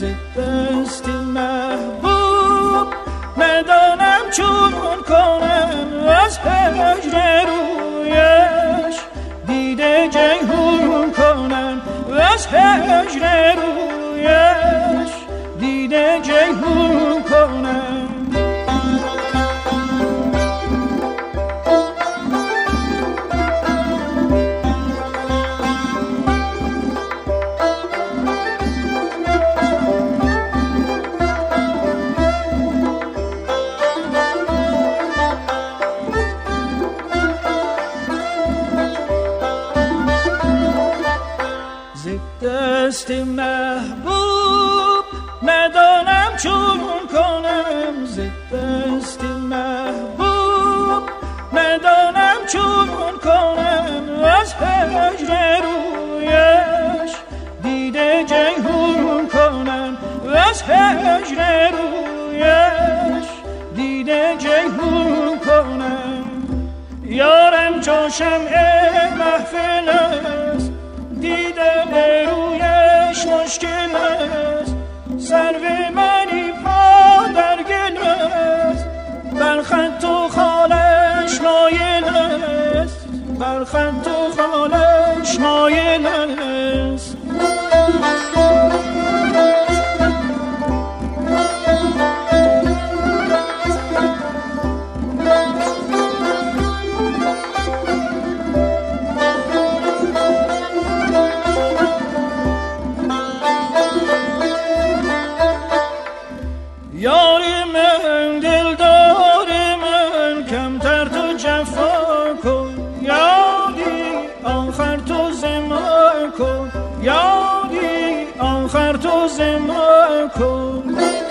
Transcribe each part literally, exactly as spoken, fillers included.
ز دست محبوب، ندانم چون کنم از هجر رویش، دیده جیهون کنم از هجر رویش، دیده جیهون کنم. دست محبوب ندانم چون کنم، ز دست محبوب ندانم چون کنم از هجر رویش، دیده جیهون کنم از هجر رویش، دیده جیهون کنم. یارم چون شمع محفل است، دیدن رویش مشکل است، سرو منی پا در گل است، بر خط و خالش مایل است، بر خط و خالش مایل است. یاری من دلدار من کمتر تو جفا کن، یادی آخر تو زما کن، یادی آخر تو زما کن.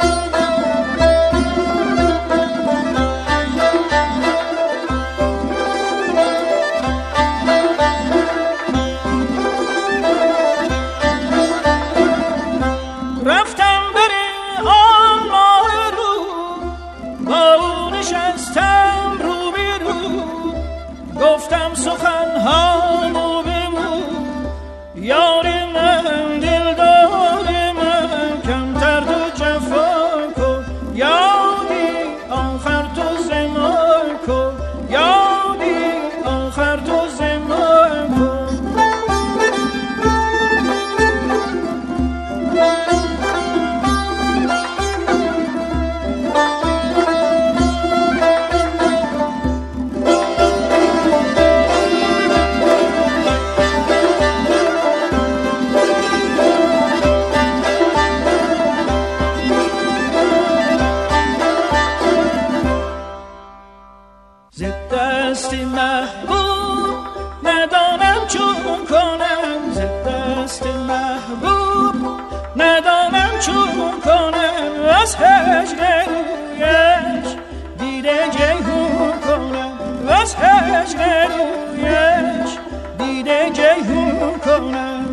گفتم سخن‌هامو بگو، یار من دلدار من کمتر تو جفا کن، یادی آخر تو زما کن، یادی آخر تو زما کن. ز دست محبوب ندانم چون کنم، ز دست محبوب ندانم چون کنم از هجر رویش، دیده جیهون کنم از هجر رویش، دیده جیهون کنم.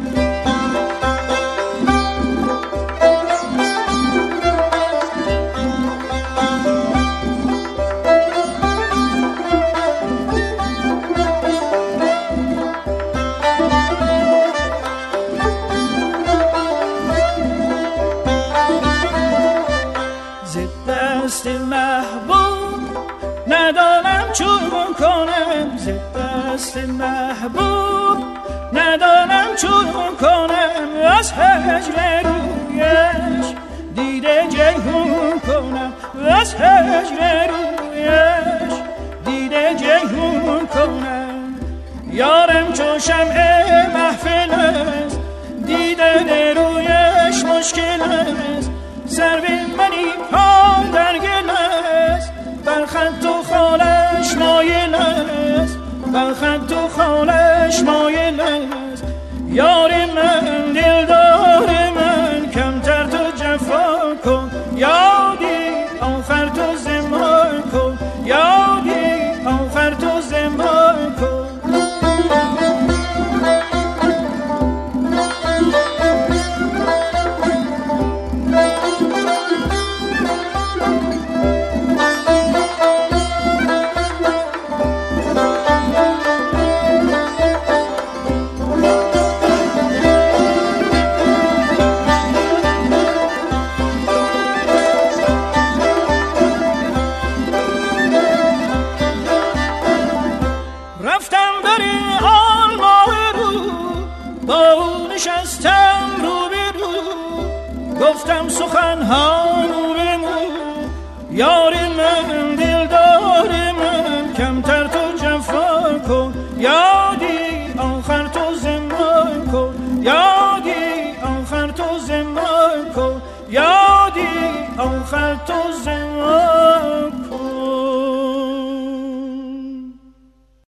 دست محبوب ندانم چون کنم، ز دست محبوب ندانم چون کنم از هجر رویش، دیده جیهون کنم از هجر رویش، دیده جیهون کنم. یارم چون شمع محفل است، دیدن رویش مشکل است، سرو منی پا در گل است، بر خط و خالش مایل است، بر خط و خالش مایل است. یار من دلدار من کمتر تو جفا کن، یادی آخر تو زما کن، یادی آخر تو زما کن. سخنها مو به مو، یاری